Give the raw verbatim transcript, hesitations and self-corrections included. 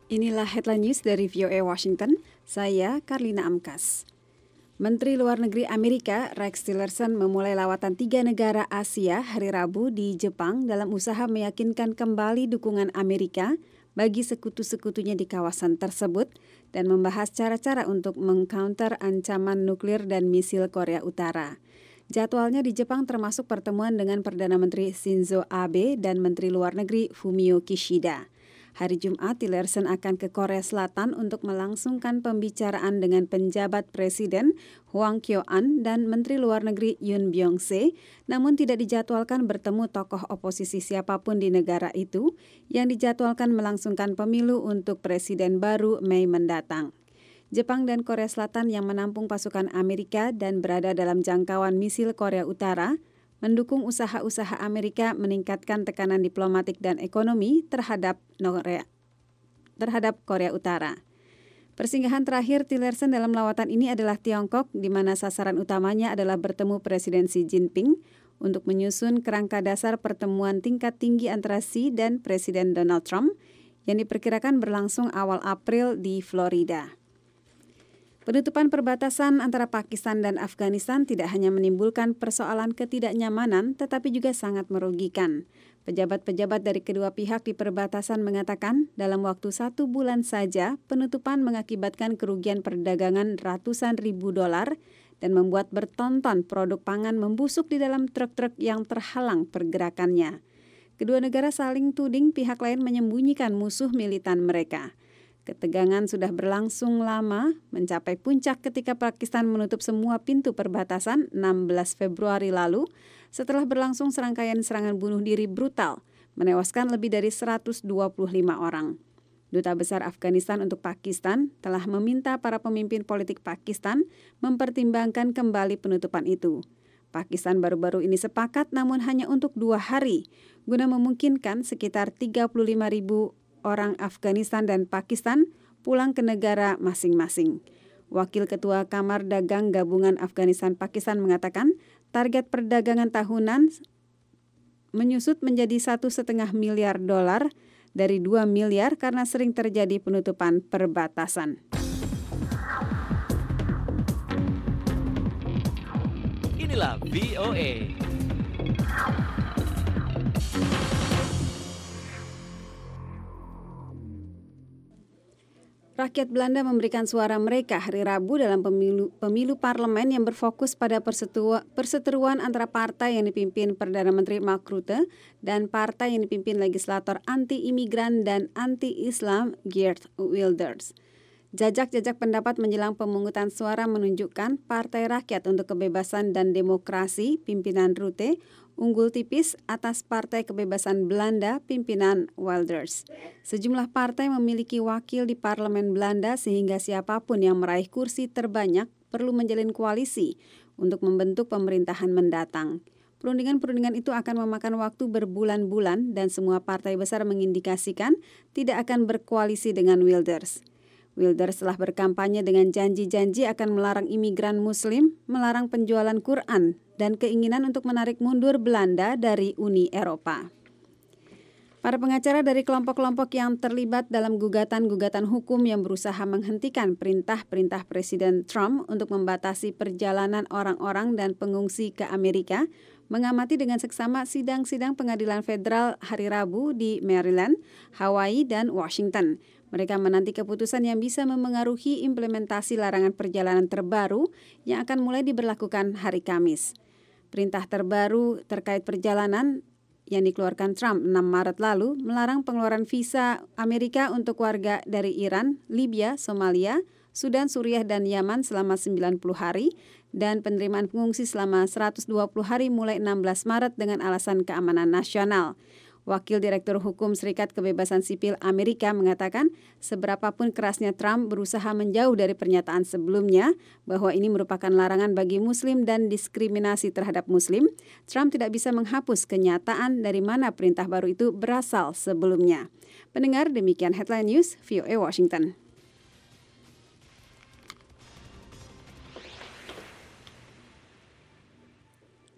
Inilah headline news dari V O A Washington, saya Karlina Amkas. Menteri Luar Negeri Amerika Rex Tillerson memulai lawatan tiga negara Asia hari Rabu di Jepang dalam usaha meyakinkan kembali dukungan Amerika bagi sekutu-sekutunya di kawasan tersebut dan membahas cara-cara untuk mengcounter ancaman nuklir dan misil Korea Utara. Jadwalnya di Jepang termasuk pertemuan dengan Perdana Menteri Shinzo Abe dan Menteri Luar Negeri Fumio Kishida. Hari Jumat, Tillerson akan ke Korea Selatan untuk melangsungkan pembicaraan dengan penjabat Presiden Hwang Kyo-an dan Menteri Luar Negeri Yoon Byung-se, namun tidak dijadwalkan bertemu tokoh oposisi siapapun di negara itu yang dijadwalkan melangsungkan pemilu untuk presiden baru Mei mendatang. Jepang dan Korea Selatan yang menampung pasukan Amerika dan berada dalam jangkauan misil Korea Utara mendukung usaha-usaha Amerika meningkatkan tekanan diplomatik dan ekonomi terhadap Korea, terhadap Korea Utara. Persinggahan terakhir Tillerson dalam lawatan ini adalah Tiongkok, di mana sasaran utamanya adalah bertemu Presiden Xi Jinping untuk menyusun kerangka dasar pertemuan tingkat tinggi antara Xi dan Presiden Donald Trump yang diperkirakan berlangsung awal April di Florida. Penutupan perbatasan antara Pakistan dan Afghanistan tidak hanya menimbulkan persoalan ketidaknyamanan, tetapi juga sangat merugikan. Pejabat-pejabat dari kedua pihak di perbatasan mengatakan dalam waktu satu bulan saja, penutupan mengakibatkan kerugian perdagangan ratusan ribu dolar dan membuat bertonton produk pangan membusuk di dalam truk-truk yang terhalang pergerakannya. Kedua negara saling tuding pihak lain menyembunyikan musuh militan mereka. Ketegangan sudah berlangsung lama, mencapai puncak ketika Pakistan menutup semua pintu perbatasan enam belas Februari lalu setelah berlangsung serangkaian serangan bunuh diri brutal, menewaskan lebih dari seratus dua puluh lima orang. Duta Besar Afghanistan untuk Pakistan telah meminta para pemimpin politik Pakistan mempertimbangkan kembali penutupan itu. Pakistan baru-baru ini sepakat namun hanya untuk dua hari, guna memungkinkan sekitar tiga puluh lima ribu orang Afghanistan dan Pakistan pulang ke negara masing-masing. Wakil Ketua Kamar Dagang Gabungan Afghanistan-Pakistan mengatakan target perdagangan tahunan menyusut menjadi satu setengah miliar dolar dari dua miliar karena sering terjadi penutupan perbatasan. Inilah V O A. Rakyat Belanda memberikan suara mereka hari Rabu dalam pemilu, pemilu parlemen yang berfokus pada perseteruan antara partai yang dipimpin Perdana Menteri Mark Rutte dan partai yang dipimpin legislator anti-imigran dan anti-Islam Geert Wilders. Jajak-jajak pendapat menjelang pemungutan suara menunjukkan Partai Rakyat untuk Kebebasan dan Demokrasi pimpinan Rutte unggul tipis atas Partai Kebebasan Belanda pimpinan Wilders. Sejumlah partai memiliki wakil di parlemen Belanda sehingga siapapun yang meraih kursi terbanyak perlu menjalin koalisi untuk membentuk pemerintahan mendatang. Perundingan-perundingan itu akan memakan waktu berbulan-bulan dan semua partai besar mengindikasikan tidak akan berkoalisi dengan Wilders. Wilders telah berkampanye dengan janji-janji akan melarang imigran Muslim, melarang penjualan Quran, dan keinginan untuk menarik mundur Belanda dari Uni Eropa. Para pengacara dari kelompok-kelompok yang terlibat dalam gugatan-gugatan hukum yang berusaha menghentikan perintah-perintah Presiden Trump untuk membatasi perjalanan orang-orang dan pengungsi ke Amerika mengamati dengan seksama sidang-sidang pengadilan federal hari Rabu di Maryland, Hawaii, dan Washington. Mereka menanti keputusan yang bisa memengaruhi implementasi larangan perjalanan terbaru yang akan mulai diberlakukan hari Kamis. Perintah terbaru terkait perjalanan yang dikeluarkan Trump enam Maret lalu melarang pengeluaran visa Amerika untuk warga dari Iran, Libya, Somalia, Sudan, Suriah, dan Yaman selama sembilan puluh hari dan penerimaan pengungsi selama seratus dua puluh hari mulai enam belas Maret dengan alasan keamanan nasional. Wakil Direktur Hukum Serikat Kebebasan Sipil Amerika mengatakan seberapapun kerasnya Trump berusaha menjauh dari pernyataan sebelumnya bahwa ini merupakan larangan bagi Muslim dan diskriminasi terhadap Muslim, Trump tidak bisa menghapus kenyataan dari mana perintah baru itu berasal sebelumnya. Pendengar, demikian Headline News V O A Washington.